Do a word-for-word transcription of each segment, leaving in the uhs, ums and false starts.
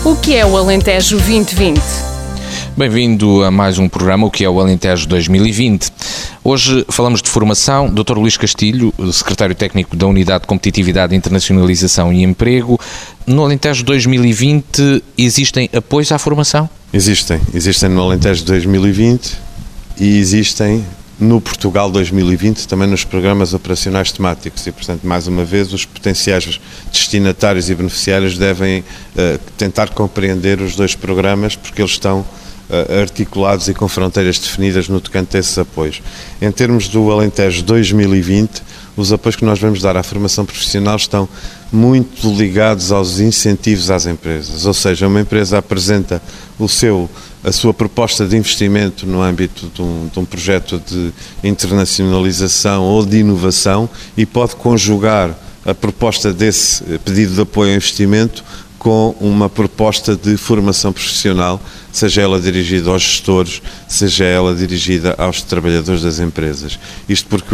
O que é o Alentejo vinte vinte? Bem-vindo a mais um programa, o que é o Alentejo dois mil e vinte. Hoje falamos de formação. doutor Luís Castilho, secretário técnico da Unidade de Competitividade, Internacionalização e Emprego. No Alentejo dois mil e vinte existem apoios à formação? Existem. Existem no Alentejo dois mil e vinte e existem no Portugal dois mil e vinte também nos programas operacionais temáticos e, portanto, mais uma vez, os potenciais destinatários e beneficiários devem uh, tentar compreender os dois programas porque eles estão uh, articulados e com fronteiras definidas no tocante a esses apoios. Em termos do Alentejo dois mil e vinte, os apoios que nós vamos dar à formação profissional estão muito ligados aos incentivos às empresas, ou seja, uma empresa apresenta o seu, a sua proposta de investimento no âmbito de um, de um projeto de internacionalização ou de inovação e pode conjugar a proposta desse pedido de apoio ao investimento com uma proposta de formação profissional, seja ela dirigida aos gestores, seja ela dirigida aos trabalhadores das empresas. Isto porque o,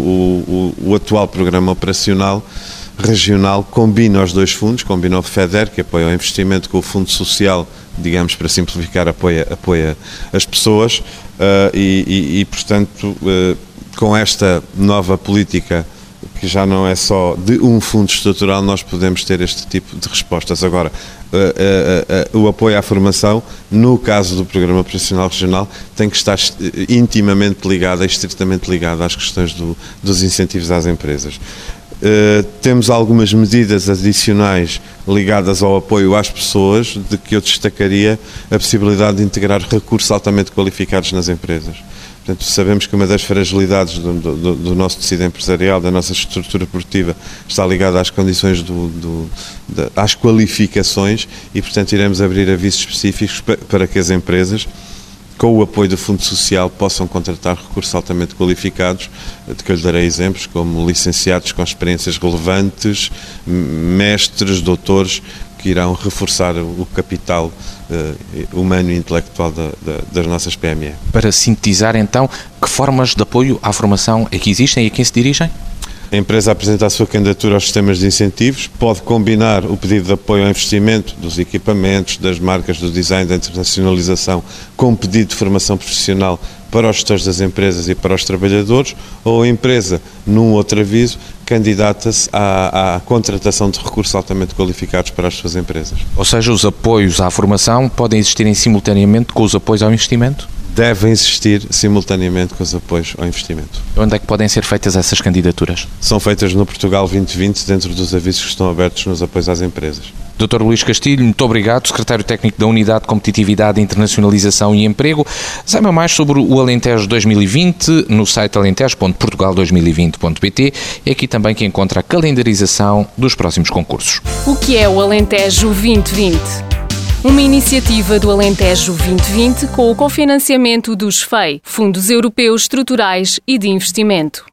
o, o, o atual programa operacional regional combina os dois fundos, combina o FEDER, que apoia o investimento, com o Fundo Social, digamos, para simplificar, apoia, apoia as pessoas uh, e, e, e, portanto, uh, com esta nova política, que já não é só de um fundo estrutural, nós podemos ter este tipo de respostas. Agora, uh, uh, uh, uh, o apoio à formação, no caso do Programa Operacional Regional, tem que estar intimamente ligado, estritamente ligado às questões do, dos incentivos às empresas. Uh, temos algumas medidas adicionais ligadas ao apoio às pessoas, de que eu destacaria a possibilidade de integrar recursos altamente qualificados nas empresas. Portanto, sabemos que uma das fragilidades do, do, do nosso tecido empresarial, da nossa estrutura produtiva, está ligada às condições, do, do, de, às qualificações e, portanto, iremos abrir avisos específicos para, para que as empresas, com o apoio do Fundo Social, possam contratar recursos altamente qualificados, de que eu lhe darei exemplos, como licenciados com experiências relevantes, mestres, doutores, que irão reforçar o capital uh, humano e intelectual da, da, das nossas P M E. Para sintetizar, então, que formas de apoio à formação é que existem e a quem se dirigem? A empresa apresenta a sua candidatura aos sistemas de incentivos, pode combinar o pedido de apoio ao investimento dos equipamentos, das marcas, do design, da internacionalização, com um pedido de formação profissional para os gestores das empresas e para os trabalhadores, ou a empresa, num outro aviso, candidata-se à, à contratação de recursos altamente qualificados para as suas empresas. Ou seja, os apoios à formação podem existir simultaneamente com os apoios ao investimento? Devem existir simultaneamente com os apoios ao investimento. Onde é que podem ser feitas essas candidaturas? São feitas no Portugal vinte vinte, dentro dos avisos que estão abertos nos apoios às empresas. doutor Luís Castilho, muito obrigado, secretário técnico da Unidade de Competitividade, Internacionalização e Emprego. Saiba mais sobre o Alentejo dois mil e vinte no site alentejo ponto portugal dois mil e vinte ponto pt. É aqui também que encontra a calendarização dos próximos concursos. O que é o Alentejo vinte vinte? Uma iniciativa do Alentejo vinte vinte com o cofinanciamento dos F E I, Fundos Europeus Estruturais e de Investimento.